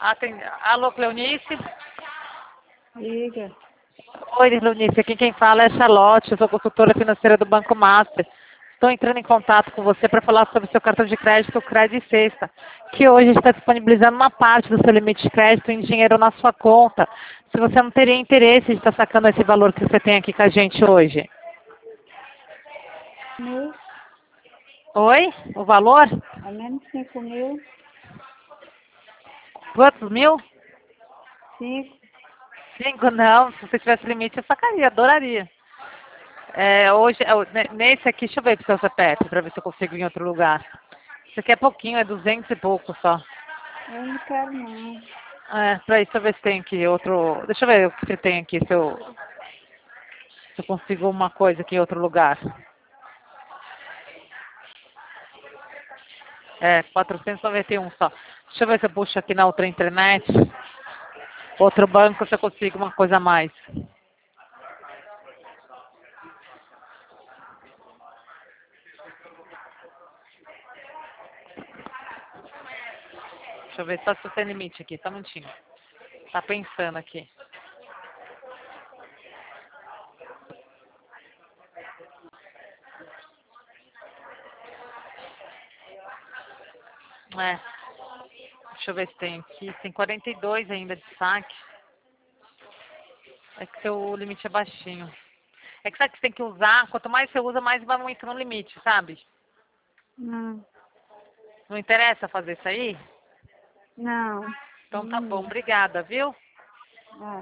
Alô, Cleonice? Diga. Oi, Cleonice. Aqui quem fala é Charlotte. Eu sou consultora financeira do Banco Master. Estou entrando em contato com você para falar sobre o seu cartão de crédito, o Crédito Sexta, que hoje está disponibilizando uma parte do seu limite de crédito em dinheiro na sua conta. Se você não teria interesse de estar sacando esse valor que você tem aqui com a gente hoje. Mil, Oi? O valor? ao menos 5.000, Quantos mil? 5. 5 não. Se você tivesse limite, eu sacaria, adoraria. Hoje, nesse aqui, deixa eu ver pro seu CPF, para ver se eu consigo ir em outro lugar. Isso aqui é pouquinho, é 200 e pouco só. Eu não quero não. Pra isso, deixa eu ver se tem aqui outro. Deixa eu ver o que você tem aqui, se eu consigo uma coisa aqui em outro lugar. 491 só. Deixa eu ver se eu puxo aqui na outra internet. Outro banco, se eu consigo uma coisa a mais. Deixa eu ver só se tem limite aqui, só um minutinho. Tá pensando aqui. Deixa eu ver se tem aqui. Tem 42 ainda de saque. É que seu limite é baixinho. É que sabe que você tem que usar, quanto mais você usa, mais vai aumentando o limite, sabe? Não. Não interessa fazer isso aí? Não. Então tá bom, obrigada, viu? Ah.